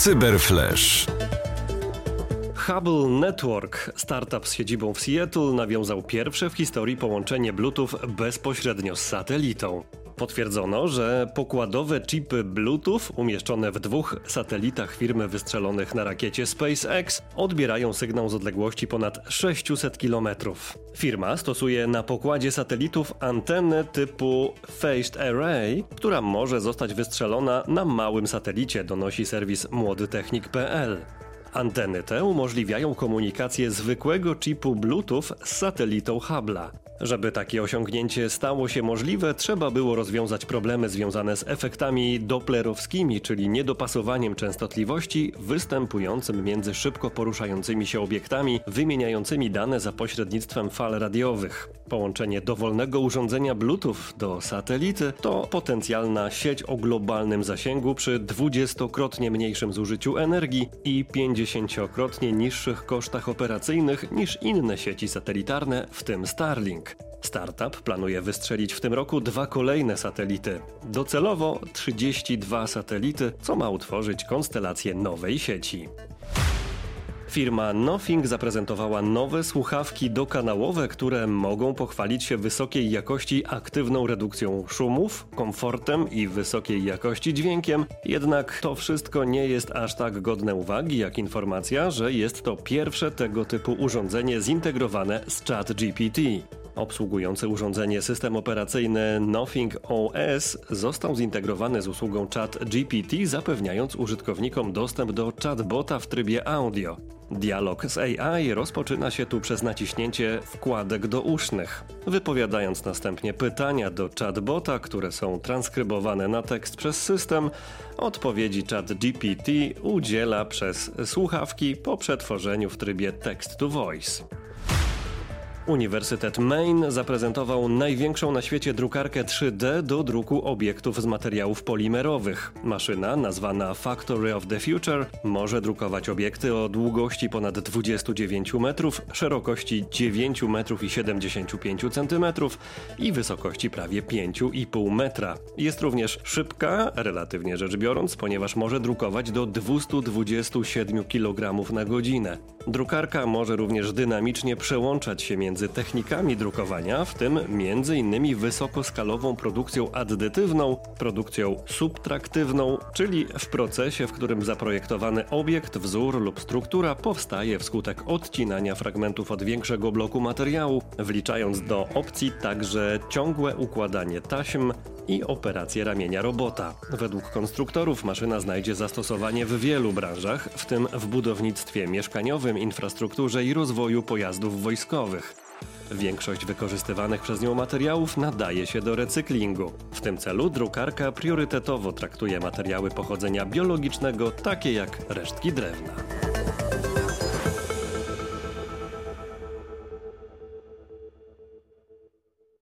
Cyberflash. Hubble Network, startup z siedzibą w Seattle, nawiązał pierwsze w historii połączenie Bluetooth bezpośrednio z satelitą. Potwierdzono, że pokładowe chipy Bluetooth umieszczone w 2 satelitach firmy wystrzelonych na rakiecie SpaceX odbierają sygnał z odległości ponad 600 km. Firma stosuje na pokładzie satelitów antenę typu Phased Array, która może zostać wystrzelona na małym satelicie, donosi serwis młodytechnik.pl. Anteny te umożliwiają komunikację zwykłego chipu Bluetooth z satelitą Hubble'a. Żeby takie osiągnięcie stało się możliwe, trzeba było rozwiązać problemy związane z efektami doplerowskimi, czyli niedopasowaniem częstotliwości występującym między szybko poruszającymi się obiektami wymieniającymi dane za pośrednictwem fal radiowych. Połączenie dowolnego urządzenia Bluetooth do satelity to potencjalna sieć o globalnym zasięgu przy 20-krotnie mniejszym zużyciu energii i 50-krotnie niższych kosztach operacyjnych niż inne sieci satelitarne, w tym Starlink. Startup planuje wystrzelić w tym roku 2 kolejne satelity. Docelowo 32 satelity, co ma utworzyć konstelację nowej sieci. Firma Nothing zaprezentowała nowe słuchawki dokanałowe, które mogą pochwalić się wysokiej jakości aktywną redukcją szumów, komfortem i wysokiej jakości dźwiękiem. Jednak to wszystko nie jest aż tak godne uwagi jak informacja, że jest to pierwsze tego typu urządzenie zintegrowane z ChatGPT. Obsługujący urządzenie system operacyjny Nothing OS został zintegrowany z usługą ChatGPT, zapewniając użytkownikom dostęp do chatbota w trybie audio. Dialog z AI rozpoczyna się tu przez naciśnięcie wkładek dousznych. Wypowiadając następnie pytania do chatbota, które są transkrybowane na tekst przez system, odpowiedzi ChatGPT udziela przez słuchawki po przetworzeniu w trybie text to voice. Uniwersytet Maine zaprezentował największą na świecie drukarkę 3D do druku obiektów z materiałów polimerowych. Maszyna, nazwana Factory of the Future, może drukować obiekty o długości ponad 29 metrów, szerokości 9,75 cm i wysokości prawie 5,5 metra. Jest również szybka, relatywnie rzecz biorąc, ponieważ może drukować do 227 kg na godzinę. Drukarka może również dynamicznie przełączać się między technikami drukowania, w tym m.in. wysokoskalową produkcją addytywną, produkcją subtraktywną, czyli w procesie, w którym zaprojektowany obiekt, wzór lub struktura powstaje wskutek odcinania fragmentów od większego bloku materiału, wliczając do opcji także ciągłe układanie taśm i operację ramienia robota. Według konstruktorów maszyna znajdzie zastosowanie w wielu branżach, w tym w budownictwie mieszkaniowym, infrastrukturze i rozwoju pojazdów wojskowych. Większość wykorzystywanych przez nią materiałów nadaje się do recyklingu. W tym celu drukarka priorytetowo traktuje materiały pochodzenia biologicznego, takie jak resztki drewna.